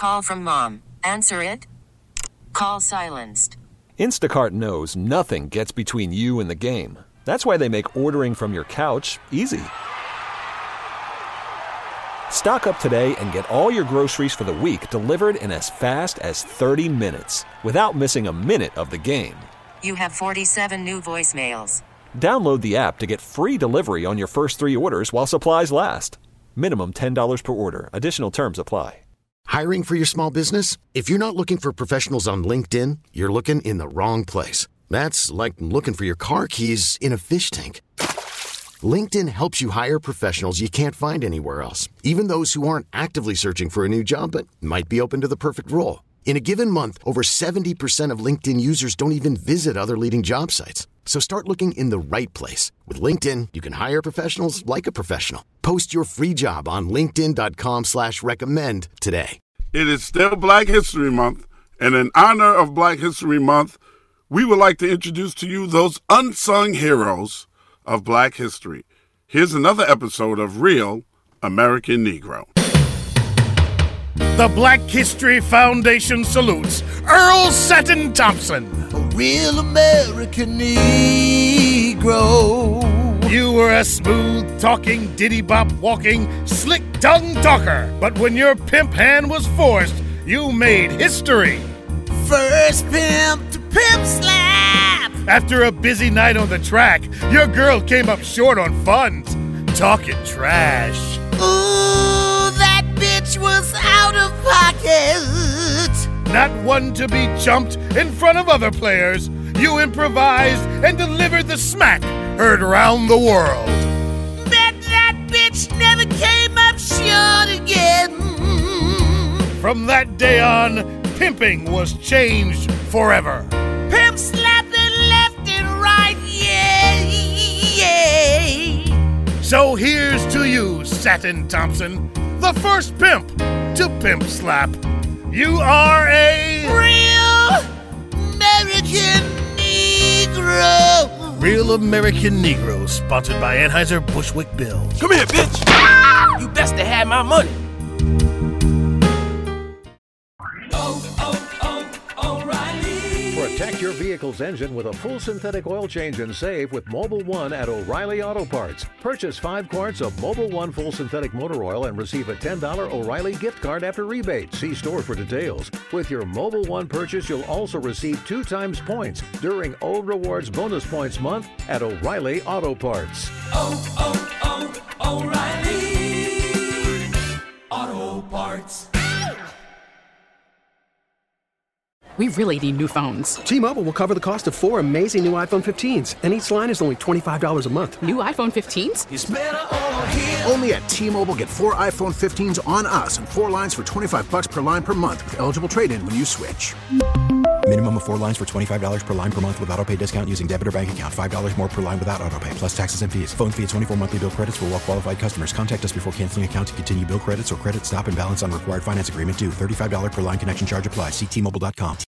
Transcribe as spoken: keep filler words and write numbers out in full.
call from mom. Answer it. Call silenced. Instacart knows nothing gets between you and the game. That's why they make ordering from your couch easy. Stock up today and get all your groceries for the week delivered in as fast as thirty minutes without missing a minute of the game. You have forty-seven new voicemails. Download the app to get free delivery on your first three orders while supplies last. Minimum ten dollars per order. Additional terms apply. Hiring for your small business? If you're not looking for professionals on LinkedIn, you're looking in the wrong place. That's like looking for your car keys in a fish tank. LinkedIn helps you hire professionals you can't find anywhere else, even those who aren't actively searching for a new job but might be open to the perfect role. In a given month, over seventy percent of LinkedIn users don't even visit other leading job sites. So start looking in the right place. With LinkedIn, you can hire professionals like a professional. Post your free job on linkedin.com slash recommend today. It is still Black History Month, and in honor of Black History Month, we would like to introduce to you those unsung heroes of Black history. Here's another episode of Real American Negro. The Black History Foundation salutes Earl Satin Thompson. A real American Negro. You were a smooth-talking, diddy-bop-walking, slick-tongued talker. But when your pimp hand was forced, you made history. First pimp to pimp slap. After a busy night on the track, your girl came up short on funds. Talking trash. Ooh, that bitch was out of pocket. Not one to be jumped in front of other players, you improvised and delivered the smack heard around the world. Bet that bitch never came up short again. From that day on, pimping was changed forever. Pimp slapping left and right, yeah, yeah. So here's to you, Satin Thompson, the first pimp to pimp slap. You are a real American Negro. Real American Negro, sponsored by Anheuser-Busch Bill. Come here, bitch. You best to have my money. Protect your vehicle's engine with a full synthetic oil change and save with Mobil one at O'Reilly Auto Parts. Purchase five quarts of Mobil one full synthetic motor oil and receive a ten dollars O'Reilly gift card after rebate. See store for details. With your Mobil one purchase, you'll also receive two times points during O Rewards Bonus Points Month at O'Reilly Auto Parts. Oh, oh, oh, O'Reilly Auto Parts. We really need new phones. T-Mobile will cover the cost of four amazing new iPhone fifteens, and each line is only twenty-five dollars a month. New iPhone fifteens? It's better over here. Only at T-Mobile, get four iPhone fifteens on us and four lines for twenty-five dollars per line per month with eligible trade-in when you switch. Minimum of four lines for twenty-five dollars per line per month with autopay discount using debit or bank account. five dollars more per line without autopay, plus taxes and fees. Phone fee at twenty-four monthly bill credits for well-qualified customers. Contact us before canceling account to continue bill credits or credit stop and balance on required finance agreement due. thirty-five dollars per line connection charge applies. See T Mobile dot com.